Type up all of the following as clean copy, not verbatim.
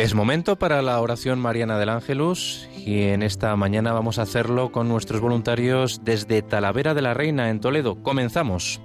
Es momento para la oración mariana del Ángelus y en esta mañana vamos a hacerlo con nuestros voluntarios desde Talavera de la Reina en Toledo. Comenzamos.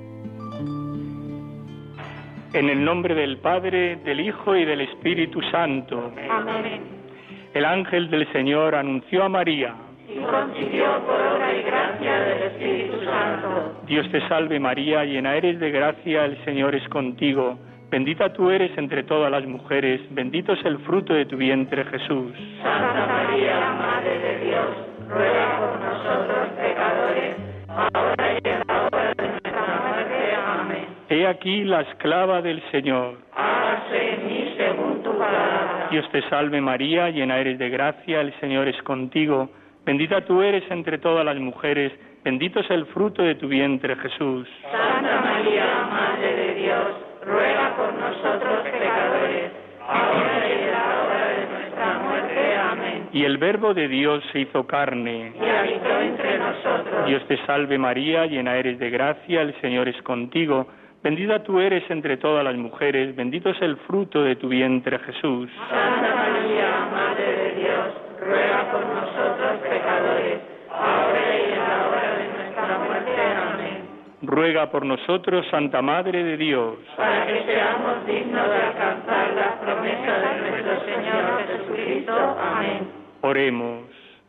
En el nombre del Padre, del Hijo y del Espíritu Santo. Amén. El ángel del Señor anunció a María. Y concibió por obra y gracia del Espíritu Santo. Dios te salve María, llena eres de gracia, el Señor es contigo. Bendita tú eres entre todas las mujeres, bendito es el fruto de tu vientre, Jesús. Santa María, Madre de Dios, ruega por nosotros pecadores, ahora y en la hora de nuestra muerte. Amén. He aquí la esclava del Señor. Hágase en mí según tu palabra. Dios te salve María, llena eres de gracia, el Señor es contigo. Bendita tú eres entre todas las mujeres, bendito es el fruto de tu vientre, Jesús. Santa María, Madre de Dios, ruega por nosotros pecadores, ahora y en la hora de nuestra muerte. Amén. Y el Verbo de Dios se hizo carne. Y habitó entre nosotros. Dios te salve María, llena eres de gracia, el Señor es contigo. Bendita tú eres entre todas las mujeres, bendito es el fruto de tu vientre, Jesús. Santa María, Madre de Dios, ruega por nosotros pecadores, ahora y en la hora de nuestra muerte. Amén. Ruega por nosotros, Santa Madre de Dios, para que seamos dignos de alcanzar las promesas de nuestro Señor Jesucristo. Amén. Oremos.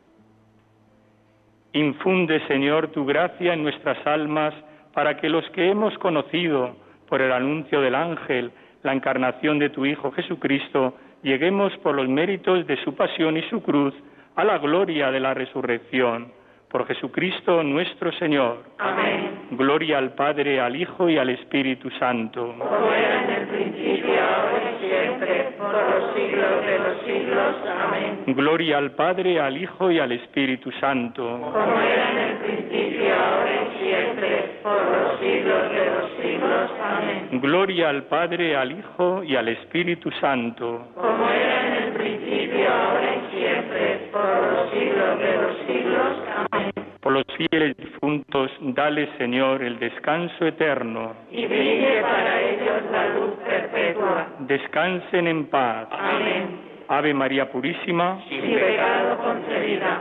Infunde, Señor, tu gracia en nuestras almas, para que los que hemos conocido por el anuncio del ángel la encarnación de tu Hijo Jesucristo, lleguemos por los méritos de su pasión y su cruz a la gloria de la resurrección. Por Jesucristo nuestro Señor. Amén. Gloria al Padre, al Hijo y al Espíritu Santo. Como era en el principio, ahora y siempre, por los siglos de los siglos. Amén. Gloria al Padre, al Hijo y al Espíritu Santo. Como era en el principio, ahora y siempre, por los siglos de los siglos. Amén. Gloria al Padre, al Hijo y al Espíritu Santo. Como era en el principio, ahora y siempre, por los siglos de los siglos. Amén. Por los fieles difuntos, dale, Señor, el descanso eterno. Y brille para ellos la luz perpetua. Descansen en paz. Amén. Ave María Purísima. Sin pecado concebida.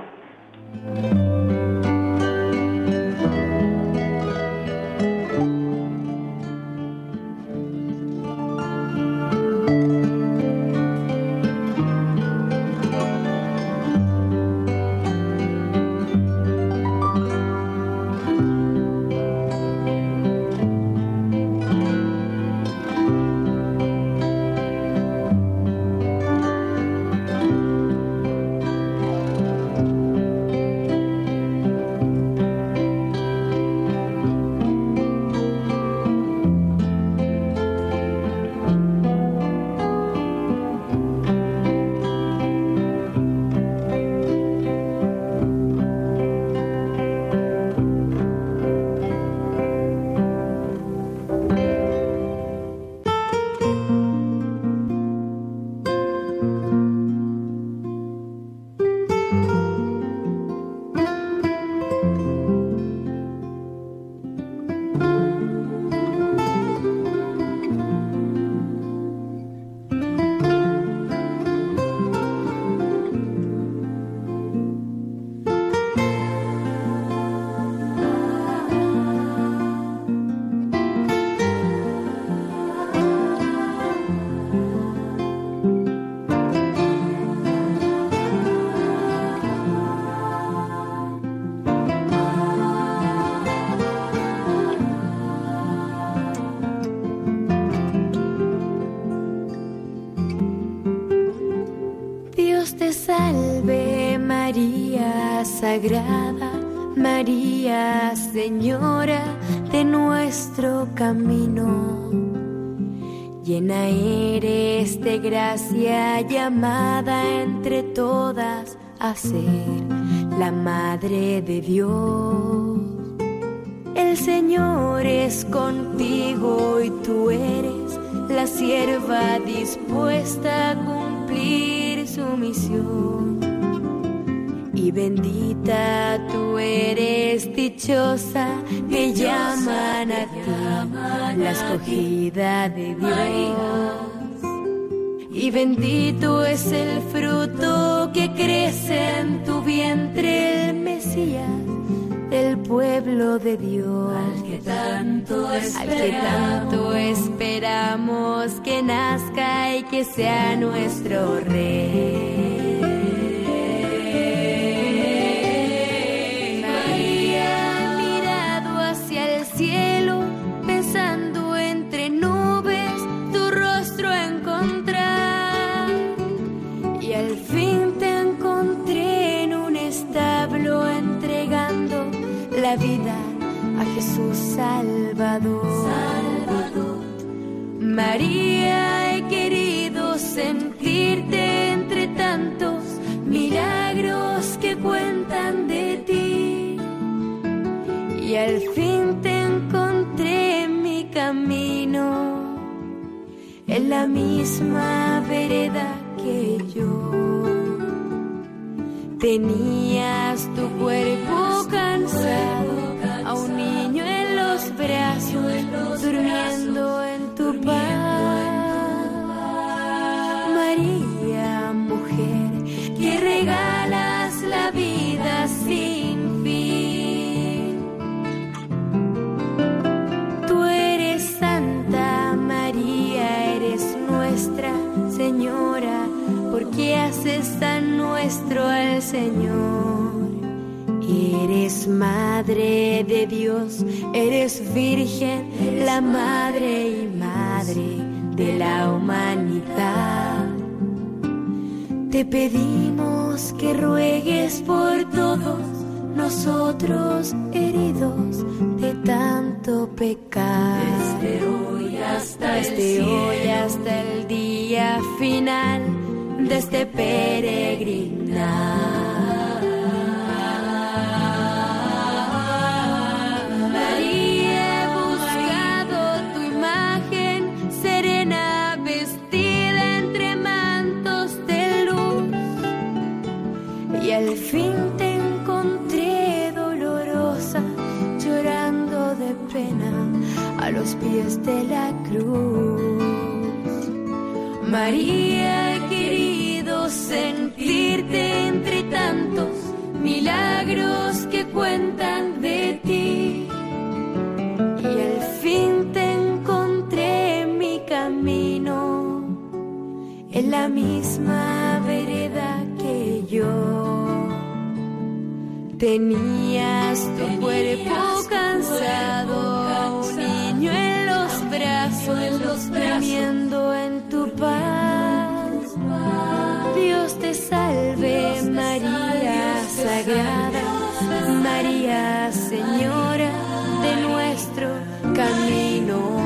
Sagrada María, Señora de nuestro camino, llena eres de gracia, llamada entre todas a ser la Madre de Dios. El Señor es contigo y tú eres la sierva dispuesta a cumplir su misión. Y bendita tú eres, dichosa, te llaman a ti, la escogida de Dios. y bendito es el fruto que crece en tu vientre, el Mesías del pueblo de Dios, al que tanto esperamos que nazca y que sea nuestro Rey. María ha mirado hacia el cielo, pensando entre nubes tu rostro encontrar, y al fin te encontré en un establo entregando la vida a Jesús Salvador. María, he querido sentirte entre tantos milagros que cuentan de ti, y al fin te encontré en mi camino, en la misma vereda que yo. Tenías tu cuerpo cansado, a un niño en los brazos, durmiendo en tu paz. María, mujer, que regalas la vida sin fin. Tú eres Santa María, eres nuestra Señora, porque haces tan nuestro al Señor. Eres Madre de Dios, eres Virgen, la Madre y Madre de la humanidad. Te pedimos que ruegues por todos nosotros heridos de tanto pecar. Desde hoy hasta el día final de este peregrinar. María, he buscado tu imagen serena, vestida entre mantos de luz, y al fin te encontré dolorosa, llorando de pena a los pies de la cruz. María, he querido sentirte entre tantos milagros que cuentan de ti, y al fin te encontré en mi camino, en la misma vereda que yo. Tenías tu cuerpo cansado, un niño en los brazos, durmiendo en tu paz. Dios te salve, María Sagrada, María Señora de nuestro camino.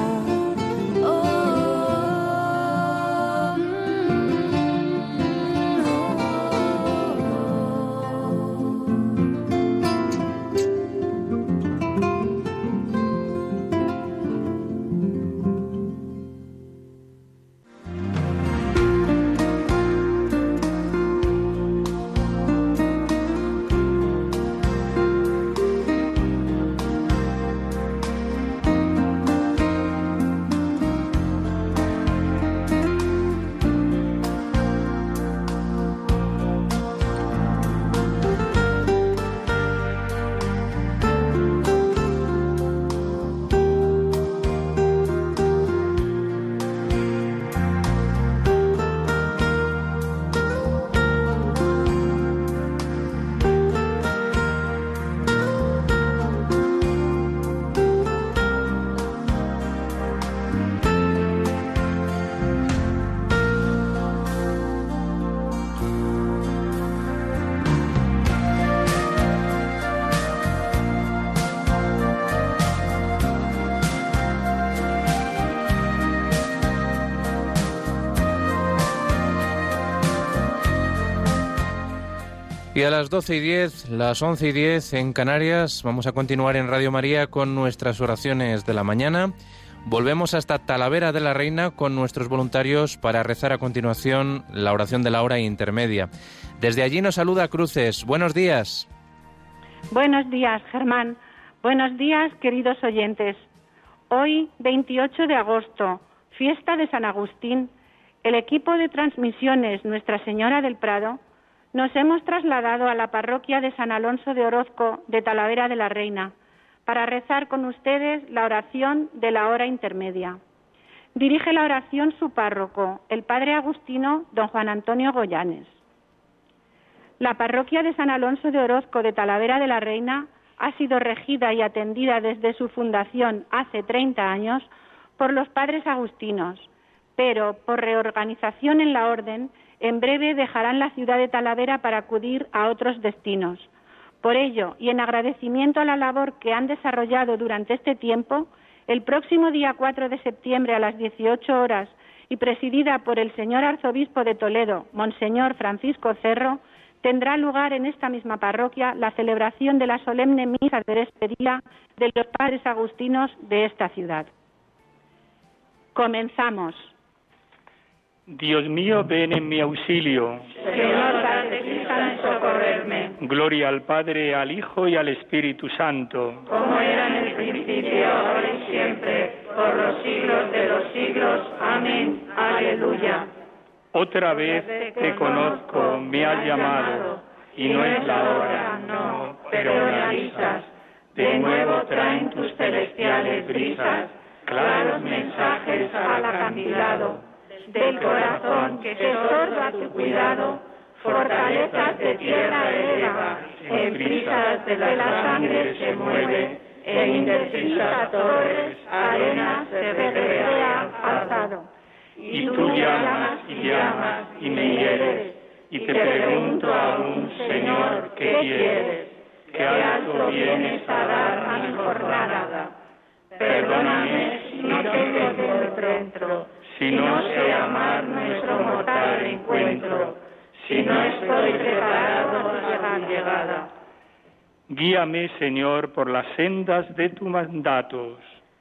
Y a las 12:10, las 11:10 en Canarias, vamos a continuar en Radio María con nuestras oraciones de la mañana. Volvemos hasta Talavera de la Reina con nuestros voluntarios para rezar a continuación la oración de la hora intermedia. Desde allí nos saluda Cruces. Buenos días. Buenos días, Germán. Buenos días, queridos oyentes. Hoy, 28 de agosto, fiesta de San Agustín, el equipo de transmisiones Nuestra Señora del Prado nos hemos trasladado a la parroquia de San Alonso de Orozco de Talavera de la Reina para rezar con ustedes la oración de la hora intermedia. Dirige la oración su párroco, el padre agustino don Juan Antonio Goyanes. La parroquia de San Alonso de Orozco de Talavera de la Reina ha sido regida y atendida desde su fundación hace 30 años por los padres agustinos, pero por reorganización en la orden, en breve dejarán la ciudad de Talavera para acudir a otros destinos. Por ello, y en agradecimiento a la labor que han desarrollado durante este tiempo, el próximo día 4 de septiembre a las 18 horas y presidida por el señor arzobispo de Toledo, Monseñor Francisco Cerro, tendrá lugar en esta misma parroquia la celebración de la solemne misa de despedida de los padres agustinos de esta ciudad. Comenzamos. Dios mío, ven en mi auxilio. Señor, date prisa en socorrerme. Gloria al Padre, al Hijo y al Espíritu Santo. Como era en el principio, ahora y siempre, por los siglos de los siglos. Amén. Aleluya. Otra vez te conozco, me has llamado, y no es la hora, no, pero me avisas. De nuevo traen tus celestiales brisas, claros mensajes al acantilado. Del corazón que se sordo a tu cuidado, fortalezas de tierra eleva, en brisas de la sangre se mueve, en indecisas torres, arenas se recrea alzado. Y tú llamas y me hieres, y te pregunto aún, Señor, ¿qué quieres? ¿Qué alto vienes a dar a mi jornada? Perdóname si no te dentro, si no sé amar nuestro mortal encuentro, si no estoy preparado a tu llegada. Guíame, Señor, por las sendas de tus mandatos.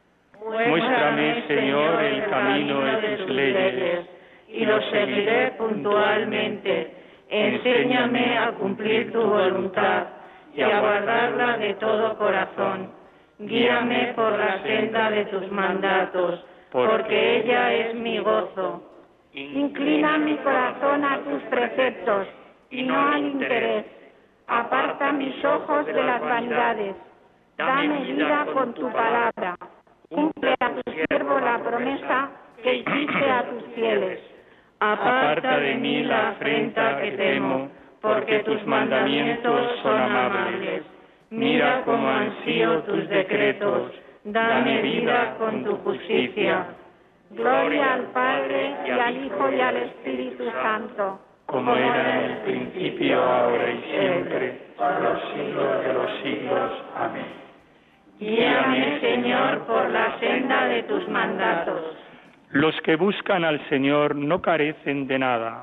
Muéstrame, Señor, el camino de tus leyes, y lo seguiré puntualmente. Enséñame a cumplir tu voluntad y a guardarla de todo corazón. Guíame por la senda de tus mandatos, porque ella es mi gozo. Inclina mi corazón a tus preceptos y no al interés. Aparta mis ojos de las vanidades. Dame vida con tu palabra. Cumple a tu siervo la promesa que hiciste a tus fieles. Aparta de mí la afrenta que temo, porque tus mandamientos son amables. Mira cómo ansío tus decretos, dame vida con tu justicia. Gloria al Padre, y al Hijo, y al Espíritu Santo, como era en el principio, ahora y siempre, por los siglos de los siglos. Amén. Guíame, Señor, por la senda de tus mandatos. Los que buscan al Señor no carecen de nada.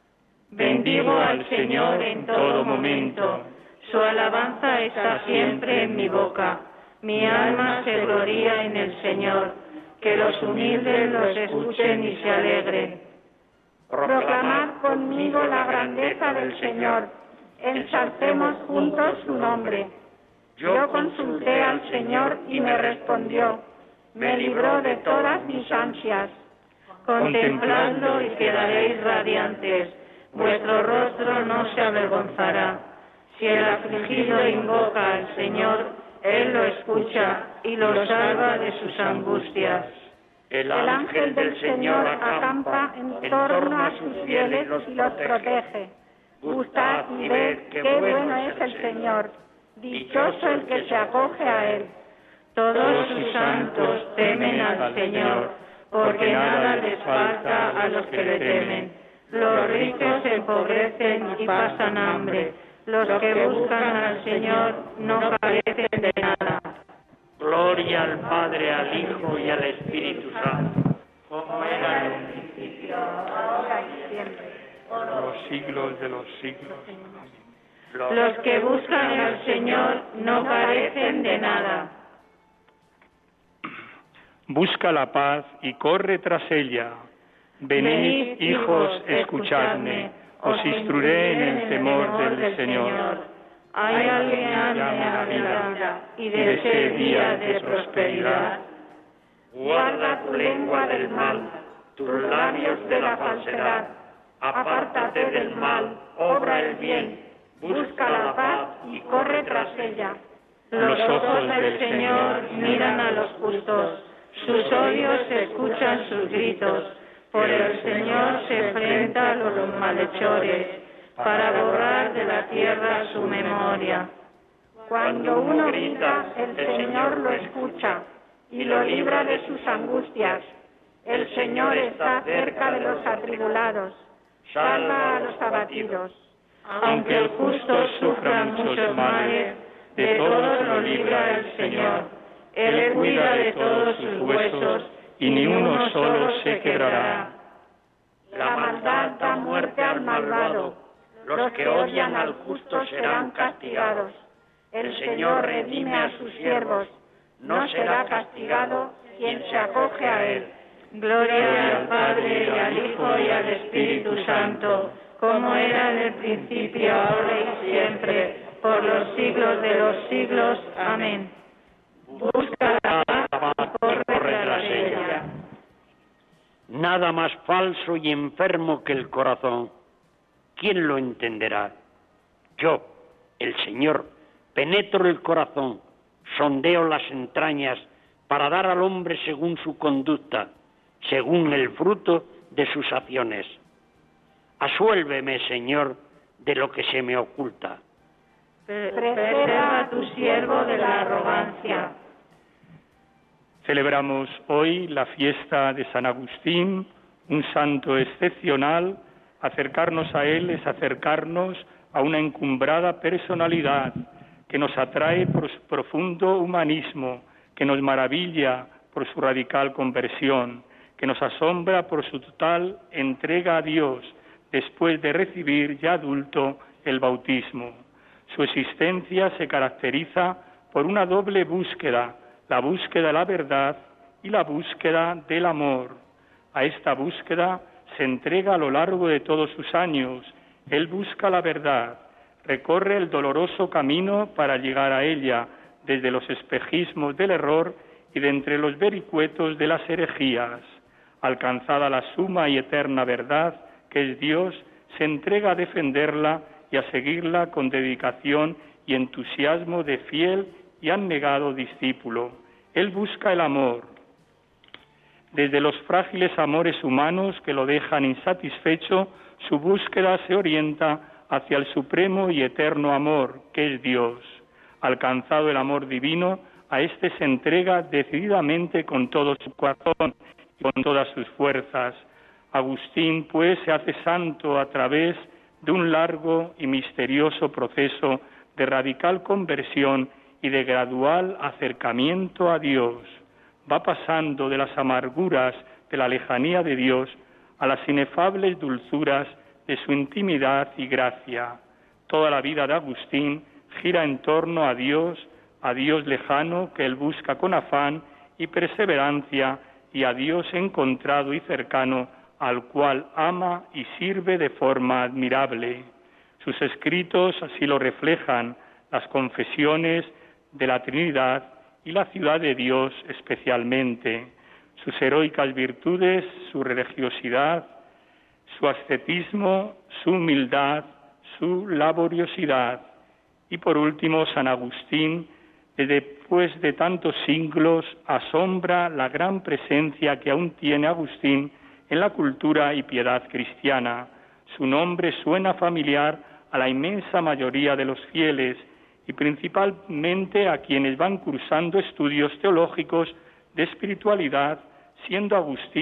Bendigo al Señor en todo momento. Su alabanza está siempre en mi boca. Mi alma se gloría en el Señor. Que los humildes los escuchen y se alegren. Proclamad conmigo la grandeza del Señor. Ensalcemos juntos su nombre. Yo consulté al Señor y me respondió. Me libró de todas mis ansias. Contempladlo y quedaréis radiantes. Vuestro rostro no se avergonzará. Si el afligido invoca al Señor, Él lo escucha y lo salva de sus angustias. El ángel del Señor acampa en torno a sus fieles y los protege. Gustad y ved qué bueno es el Señor. Dichoso el que se acoge a Él. Todos sus santos temen al Señor, porque nada les falta a los que le temen. Los ricos se empobrecen y pasan hambre. Los que buscan al Señor no carecen de nada. Gloria al Padre, al Hijo y al Espíritu Santo, como era en el principio, ahora y siempre, por los siglos de los siglos. Amén. Los que buscan al Señor no carecen de nada. Busca la paz y corre tras ella. Venid, hijos, escuchadme. Os instruiré en el temor del Señor. Hay alguien ame a la vida y desee días de prosperidad. Guarda tu lengua del mal tus labios de la falsedad. Apártate del mal, obra el bien, busca la paz y corre tras ella. Los ojos del Señor miran a los justos, sus oídos escuchan sus gritos, pero el Señor se enfrenta a los malhechores para borrar de la tierra su memoria. Cuando uno grita, el Señor lo escucha y lo libra de sus angustias. El Señor está cerca de los atribulados, salva a los abatidos. Aunque el justo sufra muchos males, de todos lo libra el Señor. Él cuida de todos sus huesos y ni uno solo se quebrará. La maldad da muerte al malvado, los que odian al justo serán castigados. El Señor redime a sus siervos, no será castigado quien se acoge a Él. Gloria al Padre, y al Hijo, y al Espíritu Santo, como era en el principio, ahora y siempre, por los siglos de los siglos. Amén. Busca la paz y corre tras ella. Nada más falso y enfermo que el corazón. ¿Quién lo entenderá? Yo, el Señor, penetro el corazón, sondeo las entrañas para dar al hombre según su conducta, según el fruto de sus acciones. Asuélveme, Señor, de lo que se me oculta. Preserva a tu siervo de la arrogancia. Celebramos hoy la fiesta de San Agustín, un santo excepcional. Acercarnos a él es acercarnos a una encumbrada personalidad que nos atrae por su profundo humanismo, que nos maravilla por su radical conversión, que nos asombra por su total entrega a Dios después de recibir ya adulto el bautismo. Su existencia se caracteriza por una doble búsqueda, la búsqueda de la verdad y la búsqueda del amor. A esta búsqueda se entrega a lo largo de todos sus años. Él busca la verdad, recorre el doloroso camino para llegar a ella, desde los espejismos del error y de entre los vericuetos de las herejías. Alcanzada la suma y eterna verdad, que es Dios, se entrega a defenderla y a seguirla con dedicación y entusiasmo de fiel y abnegado discípulo. Él busca el amor. Desde los frágiles amores humanos que lo dejan insatisfecho, su búsqueda se orienta hacia el supremo y eterno amor, que es Dios. Alcanzado el amor divino, a éste se entrega decididamente con todo su corazón y con todas sus fuerzas. Agustín, pues, se hace santo a través de un largo y misterioso proceso de radical conversión y de gradual acercamiento a Dios. Va pasando de las amarguras de la lejanía de Dios a las inefables dulzuras de su intimidad y gracia. Toda la vida de Agustín gira en torno a Dios lejano que él busca con afán y perseverancia, y a Dios encontrado y cercano, al cual ama y sirve de forma admirable. Sus escritos así lo reflejan, las confesiones de la Trinidad y la ciudad de Dios especialmente, sus heroicas virtudes, su religiosidad, su ascetismo, su humildad, su laboriosidad. Y por último, San Agustín, después de tantos siglos, asombra la gran presencia que aún tiene Agustín en la cultura y piedad cristiana. Su nombre suena familiar a la inmensa mayoría de los fieles y principalmente a quienes van cursando estudios teológicos de espiritualidad, siendo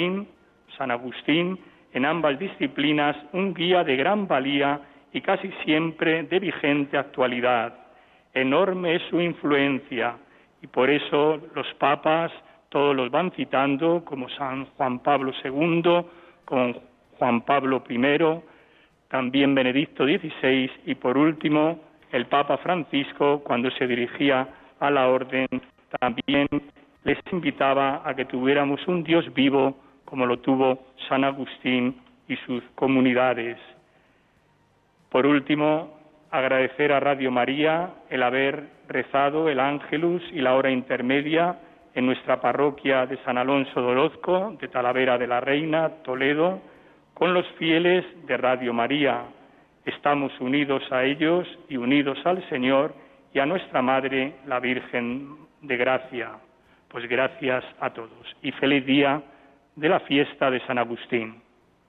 San Agustín, en ambas disciplinas un guía de gran valía y casi siempre de vigente actualidad. Enorme es su influencia y por eso los papas todos los van citando, como San Juan Pablo II, como Juan Pablo I, también Benedicto XVI y por último el Papa Francisco, cuando se dirigía a la orden, también les invitaba a que tuviéramos un Dios vivo como lo tuvo San Agustín y sus comunidades. Por último, agradecer a Radio María el haber rezado el Ángelus y la hora intermedia en nuestra parroquia de San Alonso de Orozco, de Talavera de la Reina, Toledo, con los fieles de Radio María. Estamos unidos a ellos y unidos al Señor y a nuestra Madre, la Virgen de Gracia. Pues gracias a todos y feliz día de la fiesta de San Agustín.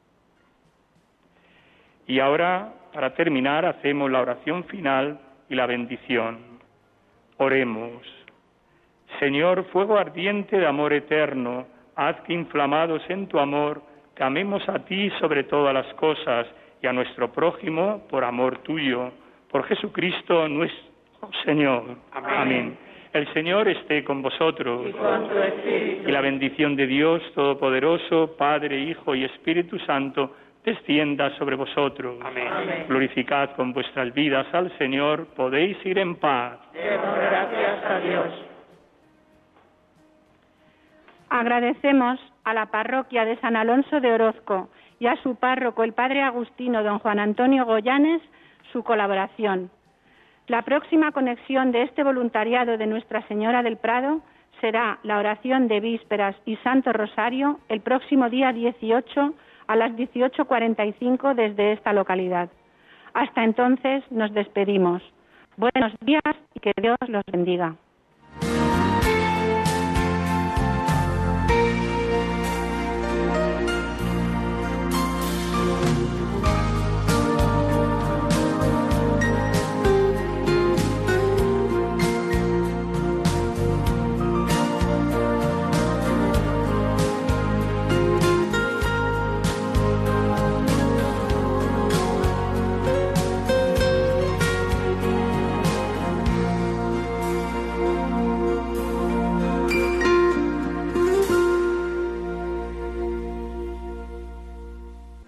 Y ahora, para terminar, hacemos la oración final y la bendición. Oremos. Señor, fuego ardiente de amor eterno, haz que inflamados en tu amor, te amemos a ti sobre todas las cosas y a nuestro prójimo por amor tuyo, por Jesucristo nuestro Señor. Amén. Amén. El Señor esté con vosotros. Y con tu espíritu. Y la bendición de Dios Todopoderoso, Padre, Hijo y Espíritu Santo, descienda sobre vosotros. Amén. Amén. Glorificad con vuestras vidas al Señor, podéis ir en paz. Demos gracias a Dios. Agradecemos a la parroquia de San Alonso de Orozco y a su párroco, el padre agustino don Juan Antonio Goyanes, su colaboración. La próxima conexión de este voluntariado de Nuestra Señora del Prado será la oración de Vísperas y Santo Rosario el próximo día 18 a las 18:45 desde esta localidad. Hasta entonces nos despedimos. Buenos días y que Dios los bendiga.